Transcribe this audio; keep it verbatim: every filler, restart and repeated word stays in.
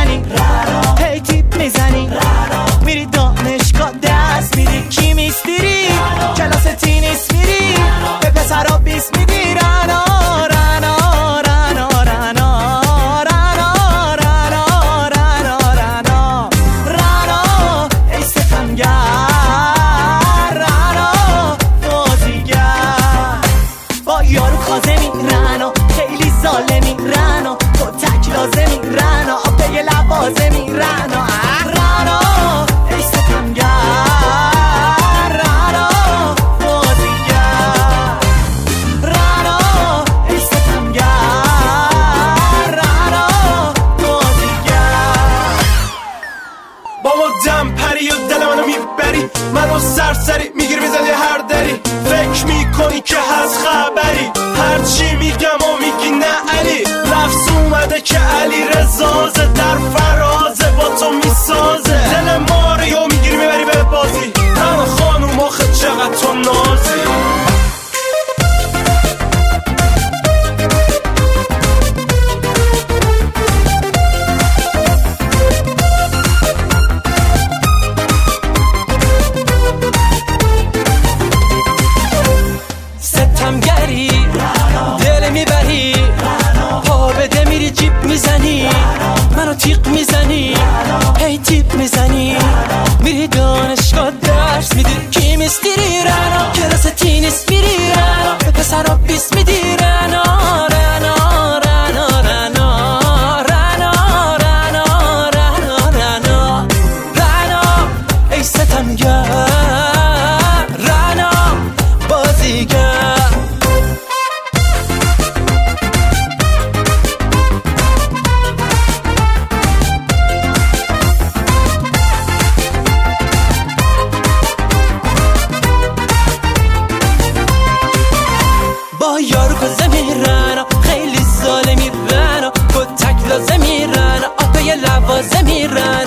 میزنی هی تیپ میزنی میری دانشگاه دست میری کی میستیری کلاس تینیس میری به پسرا بیس میدی رنا رنا رنا رنا رنا رنا رنا رنا رنا ای ستمگر رنا بازیگر با یارو کاظمی رنا خیلی ظالمی رنا تو تک لازمی رنا آبه لوازمی رنا رنا ای ستمگر رنا بازیگر رنا ای ستمگر رنا بازیگر با ما دم پری و دل منو میبری منو سرسری میگیری میزنی هر دری فکر میکنی که هست خبری هرچی میگم و میگی نه علی لفظ اومده که علی رزازه در فرازه با تو میسازه دل ماریو میگیری میبری به بازی همه خانوم آخه چقدر تو نازی ستمگری دل میبری پا بده میری جیب میزنی منو تیق میزنی هی تیپ میزنی میری دانشگاه درس میدی کی میستیری رنا کلاس تینیس میری رنا به پسرا بیس میدی رنا رنا رنا رنا رنا رنا رنا رنا رنا ای ستمگر رنا بازیگر با یارو کاظمی رنا خیلی ظالمی رنا تو تک لازمی رنا آبه لوازمی رنا